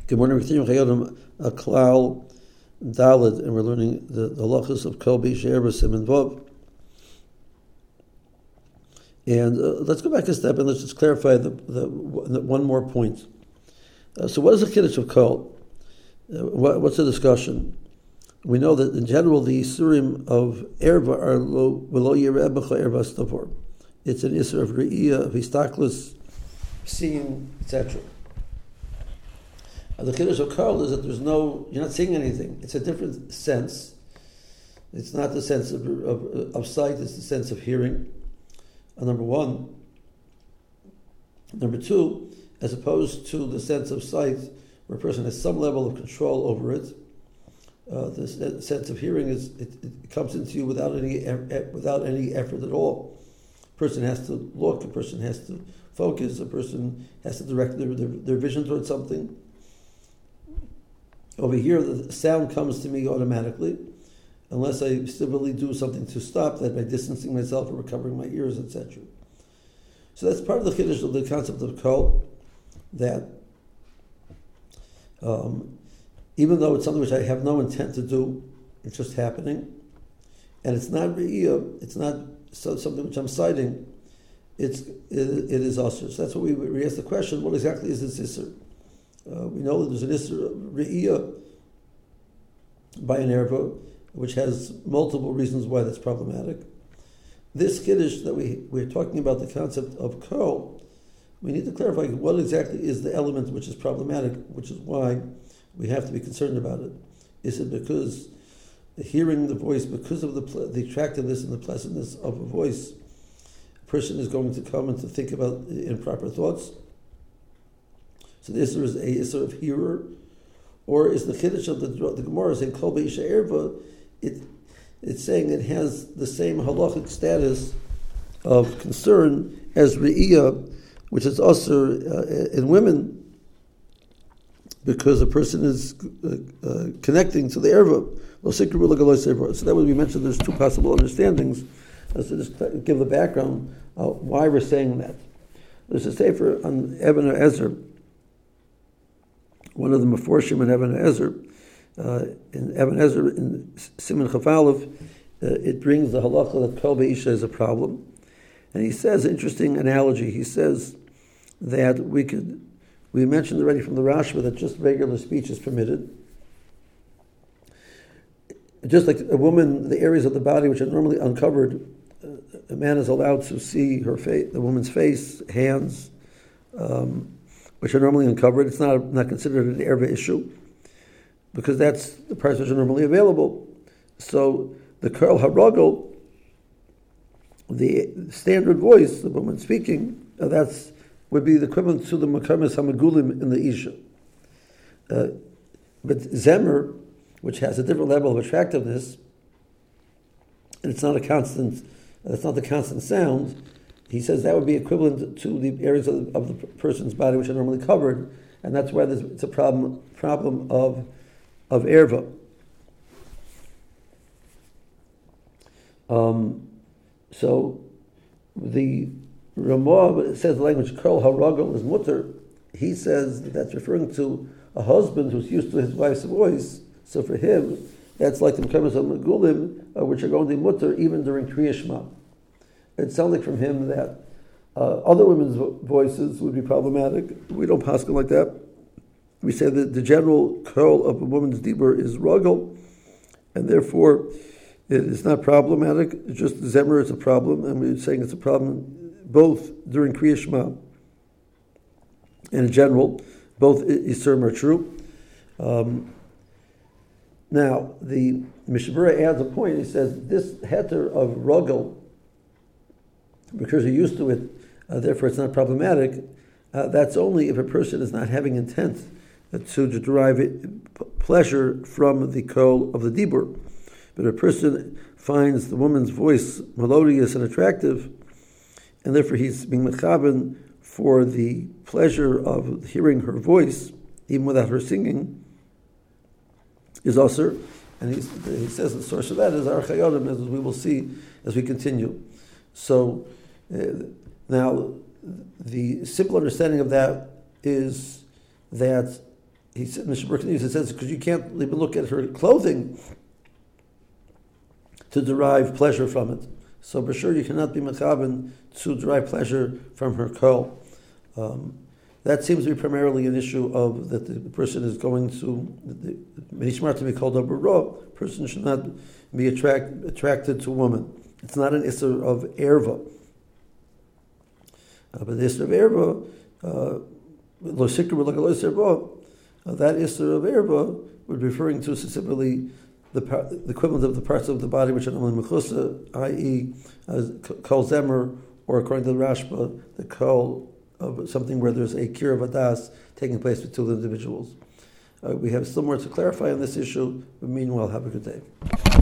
Good morning, we're continuing Klal Daled, and we're learning the halachas of Kol Beisha Erba Siman Vav. And let's go back a step and let's just clarify the one more point. So what is the Kiddush of Kol? What's the discussion? We know that in general the Isurim of Erba are V'lo Yireh B'cha Erba Stavor. It's an Isur of Re'iyah, of Histaklus, seeing, etc. The Kiddush of Kol is that you're not seeing anything. It's a different sense. It's not the sense of sight, it's the sense of hearing. Number one. Number two, as opposed to the sense of sight, where a person has some level of control over it, the sense of hearing it comes into you without any effort at all. A person has to look, a person has to focus, a person has to direct their vision towards something. Over here, the sound comes to me automatically, unless I still do something to stop that by distancing myself or recovering my ears, etc. So that's part of the Kiddush of the concept of Kol, that even though it's something which I have no intent to do, it's just happening, and it's not Re'iyah, it's not something which I'm citing, it is Asr. So that's what we ask the question, what exactly is this Isser? We know that there's an Isser Re'iyah by an Erba, which has multiple reasons why that's problematic. This Kiddush that we're talking about, the concept of Kol, we need to clarify what exactly is the element which is problematic, which is why we have to be concerned about it. Is it because hearing the voice, because of the attractiveness and the pleasantness of a voice, a person is going to come and to think about improper thoughts? So the Isser is a Isser of hearer, or is the Kiddush of the Gemara saying Kol Beisha Erba? It's saying it has the same halachic status of concern as Re'iyah, which is also in women, because a person is connecting to the Erva. So that way we mentioned there's two possible understandings. So just give the background why we're saying that. There's a sefer on Eben Ezer, one of the Meforshim in Eben Ezer. In Eben Ezer, in Siman Chaf Aleph, it brings the halacha that Kol Beisha is a problem. And he says, interesting analogy, he says that we mentioned already from the Rashba that just regular speech is permitted. Just like a woman, the areas of the body which are normally uncovered, a man is allowed to see her face, the woman's face, hands, which are normally uncovered. It's not considered an erva issue, because that's the parts which are normally available. So the Kol HaRogel, the standard voice, the woman speaking, would be the equivalent to the Makamis HaMagulim in the Isha. But Zemer, which has a different level of attractiveness, and it's not the constant sound, he says that would be equivalent to the areas of the person's body which are normally covered, and that's why it's a problem of erva. So the Ramah says the language Kol HaRogel is mutter. He says that's referring to a husband who's used to his wife's voice. So for him, that's like the Mekamis HaMagulim, which are going to be mutter even during Kriya Shema. It sounds like from him that other women's voices would be problematic. We don't paskin like that. We say that the general Kol of a woman's dibur is Rogel, and therefore it is not problematic. It's just Zemer is a problem, and we're saying it's a problem both during Kriya Shema and in general. Both Isurim are true. Now, the Mishabura adds a point. He says this heter of Rogel, because you're used to it, therefore it's not problematic. That's only if a person is not having intent to derive pleasure from the Kol of the Dibur. But if a person finds the woman's voice melodious and attractive, and therefore he's being mechaben for the pleasure of hearing her voice, even without her singing, is Asr. And he says the source of that is Ar Chayodim, as we will see as we continue. So now the simple understanding of that is that he said, Mr. Berkowitz says, because you can't even look at her clothing to derive pleasure from it. So for sure you cannot be mechaben to derive pleasure from her kol. That seems to be primarily an issue of that the person is going to, Menishmar to be called a bara, person should not be attracted to a woman. It's not an isser of erva. But the isser of erva, that isser of erva would be referring to specifically the equivalent of the parts of the body which are normally mechusa, i.e., kol zemer, or according to the Rashba, the kol of something where there's a kir of adas taking place with two individuals. We have still more to clarify on this issue, but meanwhile, have a good day.